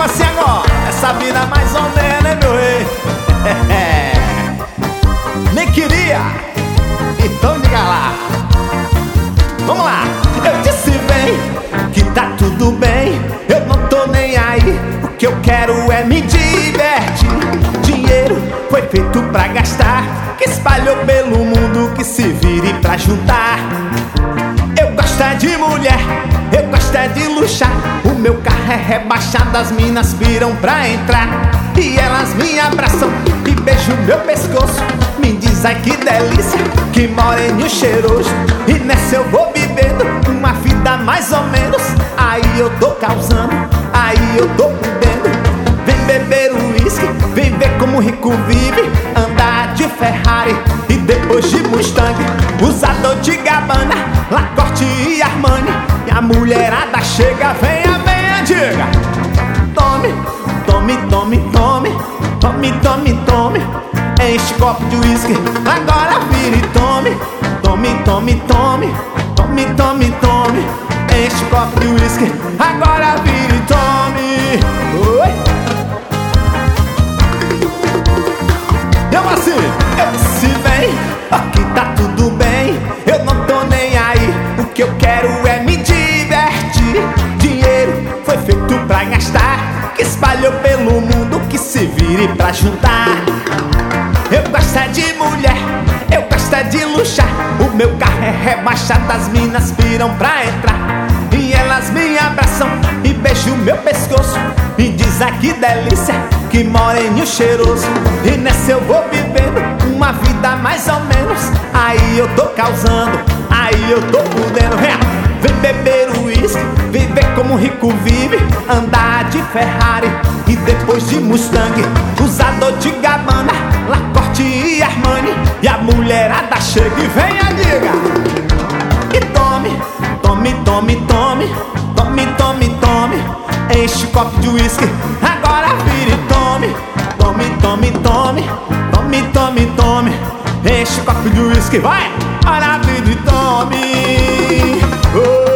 Tipo assim agora, essa vida mais ou menos, né, meu rei? Nem queria, então diga lá. Vamos lá. Eu disse vem, que tá tudo bem, eu não tô nem aí. O que eu quero é me divertir. Dinheiro foi feito pra gastar, que espalhou pelo mundo, que se vire pra juntar. Eu gosto é de mulher, eu gosto é de luxar. O meu carro é rebaixado, as minas viram pra entrar. E elas me abraçam e beijam meu pescoço. Me diz ai que delícia, que moreninho cheiroso. E nessa eu vou vivendo uma vida mais ou menos. Aí eu tô causando, aí eu tô podendo. Vem beber uísque, vem ver como o rico vive. Andar de Ferrari e depois de Mustang, usador de Gabbana, Lacoste e Armani. E a mulherada chega, venha, venha, diga. Tome, tome, tome, tome, tome, tome, tome. Enche copo de uísque, agora vira e tome. Tome, tome, tome, tome, tome, tome. Enche copo de uísque, agora vira e tome. Oi. Eu assim, eu disse vem, aqui tá tudo bem, eu não tô nem aí. O que eu quero é me divertir. Dinheiro foi feito pra gastar, que espalhou pelo mundo, que se vire pra juntar. Eu gosto é de mulher, eu gosto é de luxar. O meu carro é rebaixado, as minas viram pra entrar. E elas me abraçam e beijam meu pescoço. Me diz ai que delícia, que moreninho cheiroso. E nessa eu vou vivendo uma vida mais ou menos. Aí eu tô causando, aí eu tô podendo. Vem beber uísque, vem ver como o rico vive. Andar de Ferrari e depois de Mustang, usador de Gabbana, Lacoste e Armani. E a mulherada chega e vem a diga. E tome, tome, tome, tome, tome, tome, tome. Enche copo de uísque, agora vira e tome. Tome, tome, tome, tome, tome, tome. Enche copo de uísque, vai, agora vira e tome. Oh.